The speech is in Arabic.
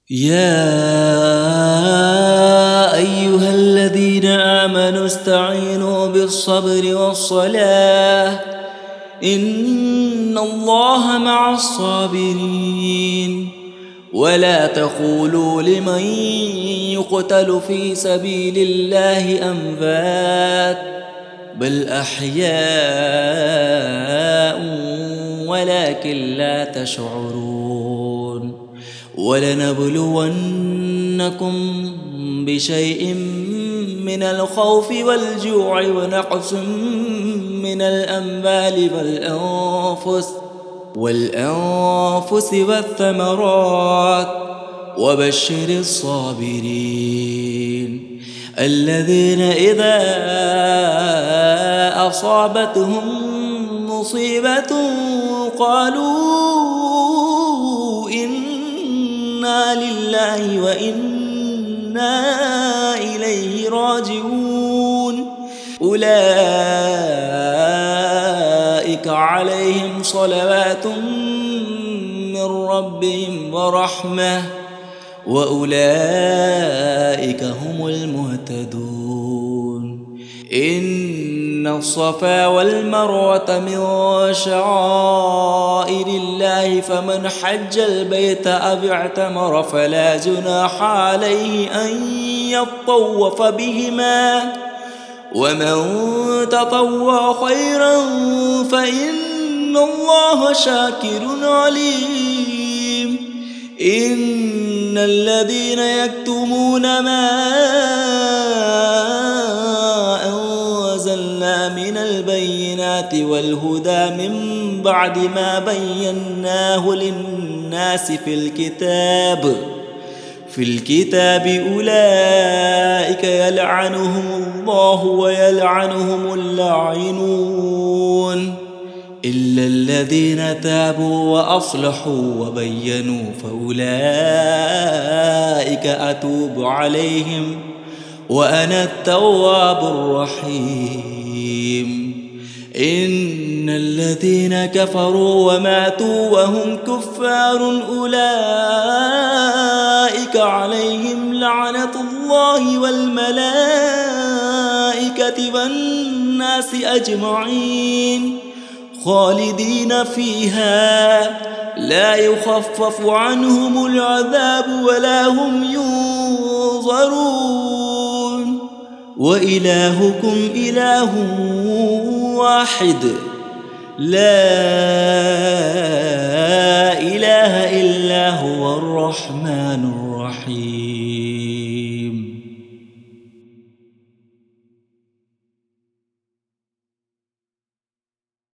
يا أيها الذين آمنوا استعينوا بالصبر والصلاة إن الله مع الصابرين ولا تقولوا لمن يقتل في سبيل الله أموات بل أحياء ولكن لا تشعرون ولنبلونكم بشيء من الخوف والجوع ونقص من الأموال والأنفس والثمرات وبشر الصابرين الذين إذا أصابتهم مصيبة قالوا إنا لله وإنا إليه راجعون أولئك عليهم صلوات من ربهم ورحمة وأولئك هم المهتدون إن الصفا والمروة من شعائر الله فمن حج البيت أو اعتمر فلا جناح عليه أن يطوف بهما ومن تطوع خيرا فإن الله شاكر عليم إن الذين يكتمون ما أنزلنا من البينات والهدى من بعد ما بيناه للناس في الكتاب أولئك يلعنهم الله ويلعنهم اللاعنون إلا الذين تابوا وأصلحوا وبينوا فأولئك أتوب عليهم وأنا التواب الرحيم إن الذين كفروا وماتوا وهم كفار أولئك عليهم لعنة الله والملائكة والناس أجمعين خالدين فيها لا يخفف عنهم العذاب ولا هم ينظرون وإلهكم إله واحد لا إله إلا هو الرحمن الرحيم